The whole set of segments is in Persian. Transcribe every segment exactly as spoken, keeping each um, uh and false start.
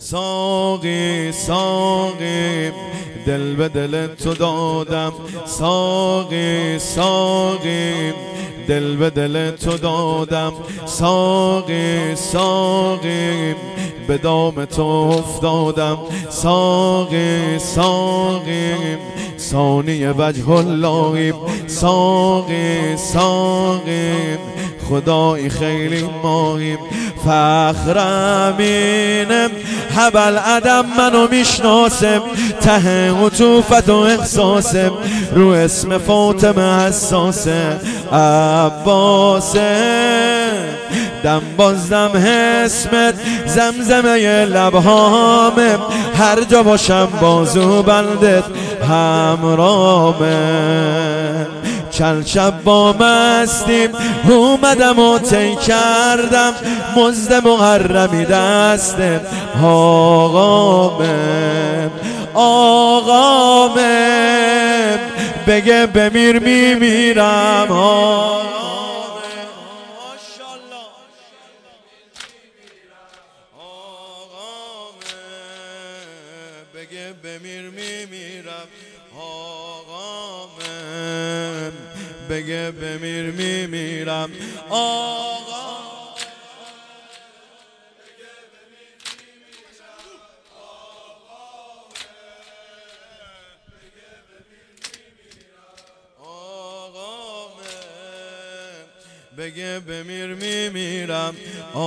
ساقی ساقی دل به دل تو دادم، ساقی ساقی دل به دل تو دادم، ساقی ساقی به دام تو افتادم، ساقی ساقی ثانی وجه الله، ساقی ساقی خدای خیلی ماهیم، فخر امینم حبل عدم منو میشناسم، ته عطوفت و احساسم رو اسم فاطمه حساسه، عباسه دم بازدم اسمت زمزمه لبهامه، هر جا باشم بازو بندت همرامه، چند شب با مستیم اومدم و تی کردم، مزد مغرمی دستم آقامم آقامم بگه بمیر میمیرم آقامم، بگه بمیر میمیرم آقامم، بگه بمیر میمیرم آقا، بگه بمیر میمیرم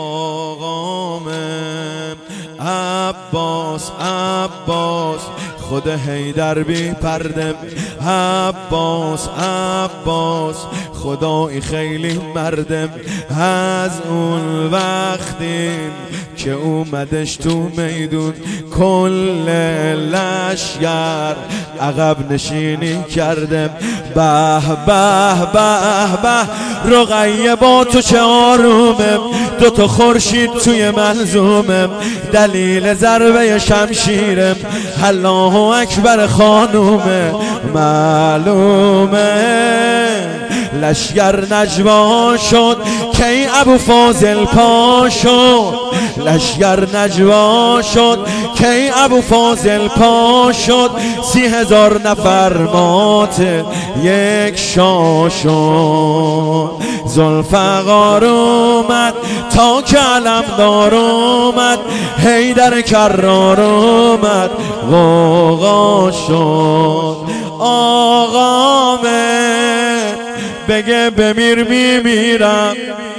آقامم، عباس عباس خود حیدر بی پردم، عباس عباس خدای خیلی مردم، از اون وقتی که اومدش تو میدون کل لشگر عقب نشینی کردم، به به به به رقیه با تو چه آرومم، دوتا خورشید توی منظومم، دلیل ضربه شمشیرم الله اکبر خانومه، معلومه لشگر نجوا شد کی ابو فاضل پا شد، لشگر نجوا شد کی ابو فاضل پا شد، سی هزار نفر مات یک شاه شد، ذوالفقار اومد تا که علمدار اومد، حیدر کرار اومد غوغا شد آقامه، بگه بمیر میمیرم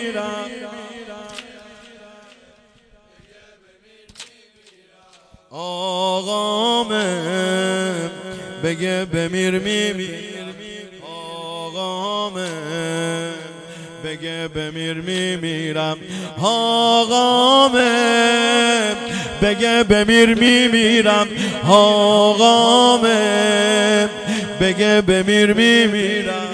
آقامم، بگه بمیر میمیرم آقامم، بگه بمیر میمیرم آقامم، بگه بمیر میمیرم آقامم، بگه بمیر میمیرم.